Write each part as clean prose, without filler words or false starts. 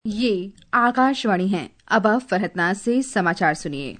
ये आकाशवाणी है। अब आप फरहतनाज से समाचार सुनिए।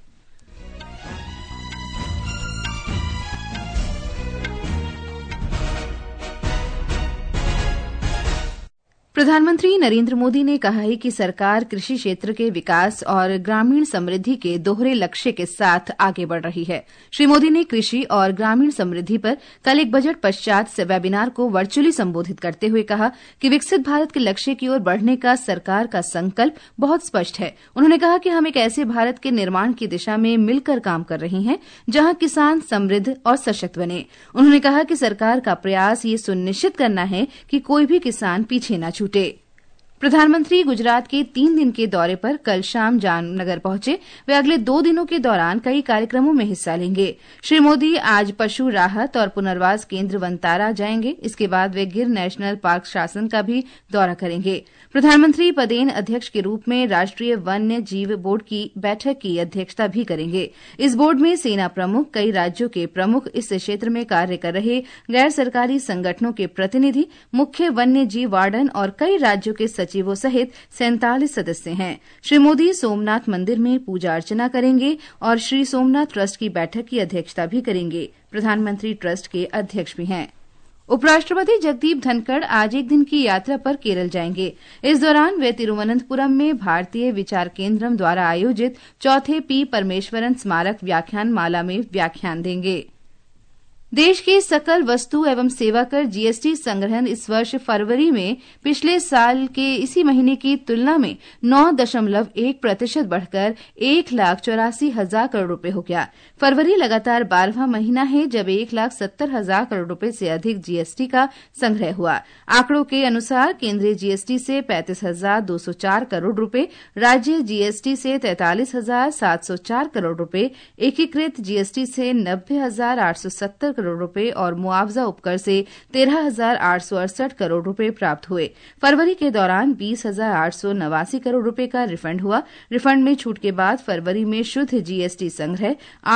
प्रधानमंत्री नरेंद्र मोदी ने कहा है कि सरकार कृषि क्षेत्र के विकास और ग्रामीण समृद्धि के दोहरे लक्ष्य के साथ आगे बढ़ रही है। श्री मोदी ने कृषि और ग्रामीण समृद्धि पर कल एक बजट पश्चात वेबिनार को वर्चुअली संबोधित करते हुए कहा कि विकसित भारत के लक्ष्य की ओर बढ़ने का सरकार का संकल्प बहुत स्पष्ट है। उन्होंने कहा कि हम एक ऐसे भारत के निर्माण की दिशा में मिलकर काम कर रहे हैं जहां किसान समृद्ध और सशक्त बने। उन्होंने कहा कि सरकार का प्रयास ये सुनिश्चित करना है कि कोई भी किसान पीछे न छूटे। प्रधानमंत्री गुजरात के 3 दिन के दौरे पर कल शाम जामनगर पहुंचे। वे अगले 2 दिनों के दौरान कई कार्यक्रमों में हिस्सा लेंगे। श्री मोदी आज पशु राहत और पुनर्वास केंद्र वनतारा जाएंगे। इसके बाद वे गिर नेशनल पार्क शासन का भी दौरा करेंगे। प्रधानमंत्री पदेन अध्यक्ष के रूप में राष्ट्रीय वन्य जीव बोर्ड की बैठक की अध्यक्षता भी करेंगे। इस बोर्ड में सेना प्रमुख, कई राज्यों के प्रमुख, इस क्षेत्र में कार्य कर रहे गैर सरकारी संगठनों के प्रतिनिधि, मुख्य वन्य जीव वार्डन और कई राज्यों के सचिवों सहित 47 सदस्य हैं। श्री मोदी सोमनाथ मंदिर में पूजा अर्चना करेंगे और श्री सोमनाथ ट्रस्ट की बैठक की अध्यक्षता भी करेंगे। प्रधानमंत्री ट्रस्ट के अध्यक्ष भी हैं। उपराष्ट्रपति जगदीप धनखड़ आज एक दिन की यात्रा पर केरल जाएंगे। इस दौरान वे तिरुवनंतपुरम में भारतीय विचार केंद्रम द्वारा आयोजित चौथे पी परमेश्वरन स्मारक व्याख्यान माला में व्याख्यान देंगे। देश के सकल वस्तु एवं सेवा कर जीएसटी संग्रहण इस वर्ष फरवरी में पिछले साल के इसी महीने की तुलना में 9.1% बढ़कर 1,84,000 करोड़ रुपए हो गया। फरवरी लगातार 12वां महीना है जब 1,70,000 करोड़ रुपए से अधिक जीएसटी का संग्रह हुआ। आंकड़ों के अनुसार केंद्रीय जीएसटी से 35,204 करोड़ रुपए, राज्य जीएसटी से 43,704 करोड़ रुपए, एकीकृत जीएसटी से 90,870 करोड़ रुपए और मुआवजा उपकर से 13,868 करोड़ रुपए प्राप्त हुए। फरवरी के दौरान 20,889 करोड़ रुपए का रिफंड हुआ। रिफंड में छूट के बाद फरवरी में शुद्ध जीएसटी संग्रह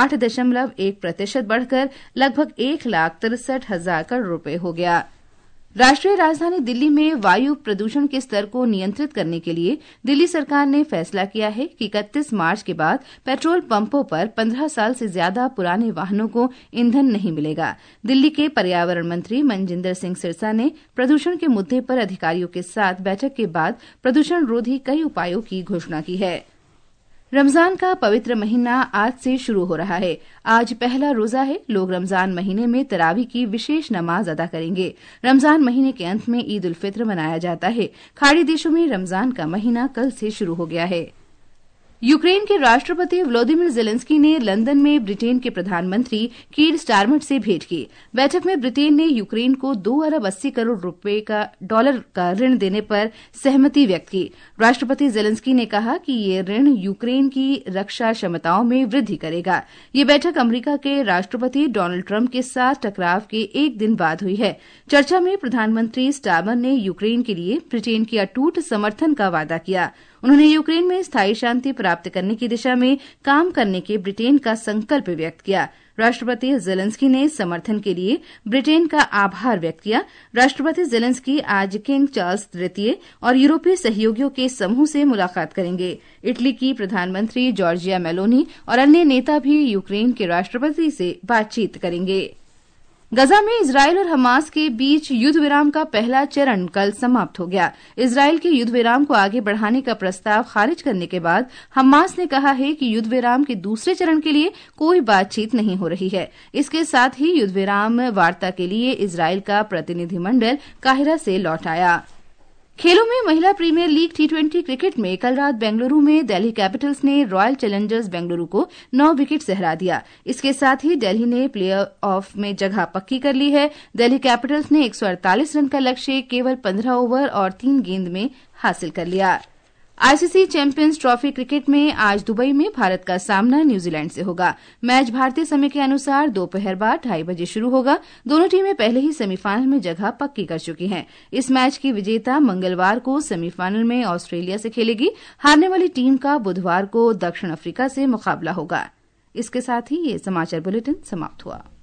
8.1% बढ़कर लगभग 1,63,000 करोड़ रुपए हो गया। राष्ट्रीय राजधानी दिल्ली में वायु प्रदूषण के स्तर को नियंत्रित करने के लिए दिल्ली सरकार ने फैसला किया है कि 31 मार्च के बाद पेट्रोल पंपों पर 15 साल से ज्यादा पुराने वाहनों को ईंधन नहीं मिलेगा। दिल्ली के पर्यावरण मंत्री मनजिंदर सिंह सिरसा ने प्रदूषण के मुद्दे पर अधिकारियों के साथ बैठक के बाद प्रदूषण रोधी कई उपायों की घोषणा की है। रमजान का पवित्र महीना आज से शुरू हो रहा है। आज पहला रोजा है। लोग रमजान महीने में तरावी की विशेष नमाज अदा करेंगे। रमजान महीने के अंत में ईद उल फित्र मनाया जाता है। खाड़ी देशों में रमजान का महीना कल से शुरू हो गया है। यूक्रेन के राष्ट्रपति व्लादिमीर जेलेंस्की ने लंदन में ब्रिटेन के प्रधानमंत्री कीर स्टारमर से भेंट की। बैठक में ब्रिटेन ने यूक्रेन को 2 अरब 80 करोड़ डॉलर का ऋण देने पर सहमति व्यक्त की। राष्ट्रपति जेलेंस्की ने कहा कि ये ऋण यूक्रेन की रक्षा क्षमताओं में वृद्धि करेगा। ये बैठक अमेरिका के राष्ट्रपति डोनाल्ड ट्रंप के साथ टकराव के एक दिन बाद हुई है। चर्चा में प्रधानमंत्री स्टारमर ने यूक्रेन के लिए ब्रिटेन की अटूट समर्थन का वादा किया। उन्होंने यूक्रेन में स्थायी शांति प्राप्त करने की दिशा में काम करने के ब्रिटेन का संकल्प व्यक्त किया। राष्ट्रपति जेलेंस्की ने समर्थन के लिए ब्रिटेन का आभार व्यक्त किया। राष्ट्रपति जेलेंस्की आज किंग चार्ल्स तृतीय और यूरोपीय सहयोगियों के समूह से मुलाकात करेंगे। इटली की प्रधानमंत्री जॉर्जिया मेलोनी और अन्य नेता भी यूक्रेन के राष्ट्रपति से बातचीत करेंगे। गजा में इजरायल और हमास के बीच युद्ध विराम का पहला चरण कल समाप्त हो गया। इजरायल के युद्ध विराम को आगे बढ़ाने का प्रस्ताव खारिज करने के बाद हमास ने कहा है कि युद्ध विराम के दूसरे चरण के लिए कोई बातचीत नहीं हो रही है। इसके साथ ही युद्ध विराम वार्ता के लिए इजरायल का प्रतिनिधिमंडल काहिरा से लौट आया। खेलों में महिला प्रीमियर लीग T20 क्रिकेट में कल रात बेंगलुरु में दिल्ली कैपिटल्स ने रॉयल चैलेंजर्स बेंगलुरु को 9 विकेट से हरा दिया। इसके साथ ही दिल्ली ने प्ले ऑफ में जगह पक्की कर ली है। दिल्ली कैपिटल्स ने 148 रन का लक्ष्य केवल 15 ओवर और 3 गेंद में हासिल कर लिया। आईसीसी चैंपियंस ट्रॉफी क्रिकेट में आज दुबई में भारत का सामना न्यूजीलैंड से होगा। मैच भारतीय समय के अनुसार दोपहर बाद 2:30 बजे शुरू होगा। दोनों टीमें पहले ही सेमीफाइनल में जगह पक्की कर चुकी हैं। इस मैच की विजेता मंगलवार को सेमीफाइनल में ऑस्ट्रेलिया से खेलेगी। हारने वाली टीम का बुधवार को दक्षिण अफ्रीका से मुकाबला होगा। इसके साथ ही ये समाचार बुलेटिन समाप्त हुआ।